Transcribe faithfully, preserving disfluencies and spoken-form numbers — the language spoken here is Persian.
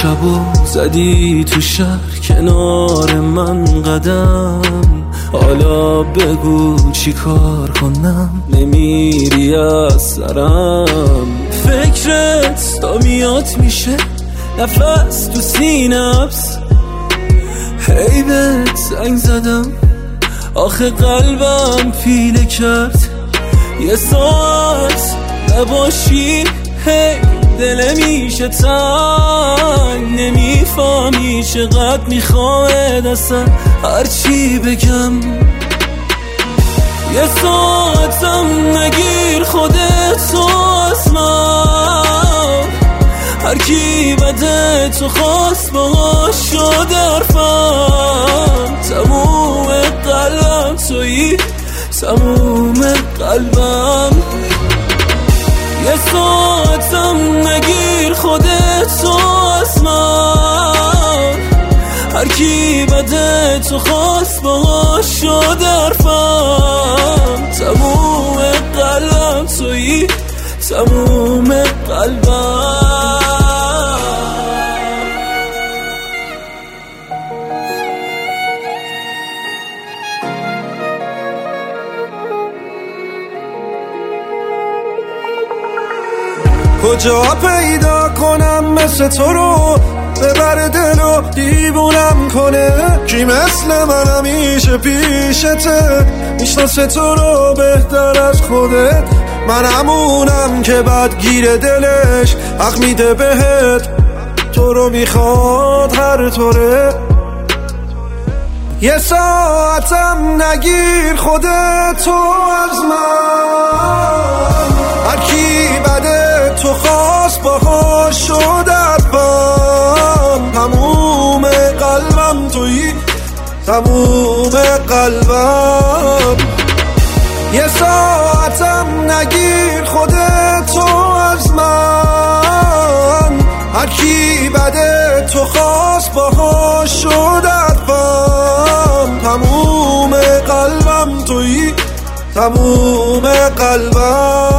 شبو زدی تو شهر کنار من قدم، حالا بگو چی کار کنم نمیری از سرم. فکرت تا میاد میشه نفس تو سینه حبس، هی بهت زنگ زدم آخه قلبم پیله کرد. یه ساعت نباشی هی دل میشه تنگ، نمیفهمی چقدر میخوام اصلا هرچی بگم. یه ساعتم نگیر خودتو از من، هر کی بده تو خواست باهاش شد حرفم. تموم قلبم تویی، تموم قلبم. یه ساعتم نگیر خودتو از من، هر کی بده تو خواست باهاش شد حرفم. تموم قلبم تویی، تموم قلبم. کجا پیدا کنم مثل تو رو ببر دلو دیوونم کنه، کی مثل من همیشه پیشته میشناسه تو رو بهتر از خودت. من همونم که بعد گیر دلش حق میده بهت، تو رو میخواد هر طوره. یه ساعتم نگیر خودتو از من، هر کی بده تو خواست باهاش شد حرفم. تموم قلبم تویی، تموم قلبم. یه ساعتم نگیر خودتو از من، هر کی بده تو خواست باهاش شد حرفم. تموم قلبم تویی، تموم قلبم.